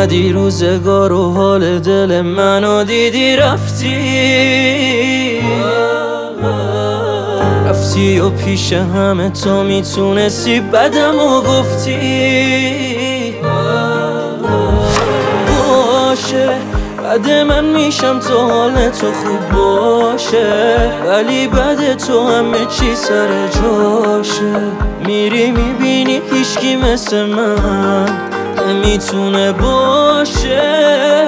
اومدی روزگار و حال دل منو دیدی رفتی و پیش همه تو میتونستی بدمو گفتی باشه بعد من میشم تو حال تو خوب باشه، ولی بعد تو همه چی سر جاشه. میری میبینی هیچکی مثل من نمیتونه باشه.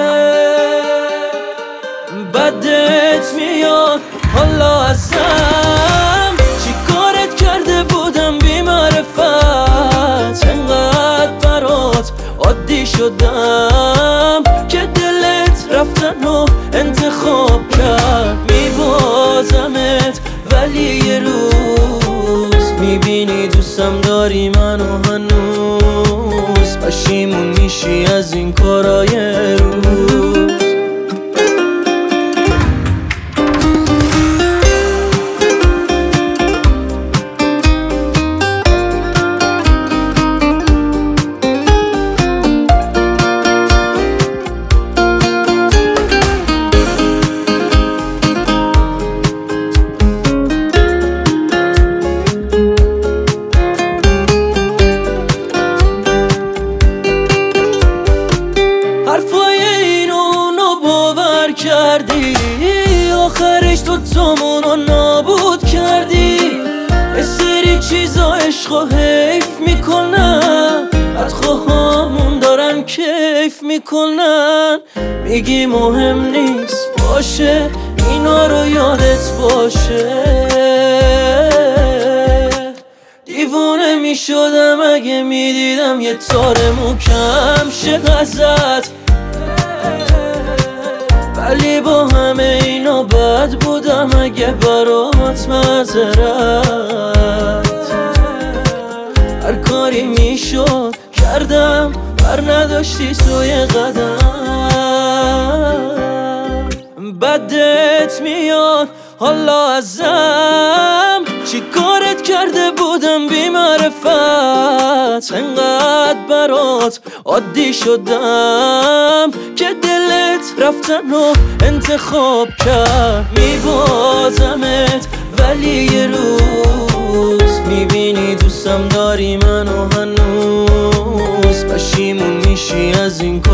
بدت میاد حالا ازم، چی کارت کرده بودم بی معرفت، انقدر برات عادی شدم که دلت رفتن و انتخاب کرد. میبازمت ولی یه روز میبینی دوستم داری منو هنوز، پشیمون میشی از این کارای روز. حرفای اینو اونو باور کردی، آخرش دوتامونو نابود کردی. یه سری چیزا عشقو حیف میکنن، بدخواهامون دارن کیف میکنن. میگی مهم نیست باشه، اینا رو یادت باشه. دیوونه میشدم اگه میدیدم یه تار محکم شه ازت، ولی با همه اینا بد بودم اگه برات معذرت. هر کاری میشد کردم، بر نداشتی سوی قدم. بدت میاد حالا ازم، چی کارت کرده بودم بی معرفت، انقدر برات عادی شدم که دلت رفتن و انتخاب کرد. میبازمت ولی یه روز میبینی دوستم داری منو هنوز، پشیمون میشی از این کار.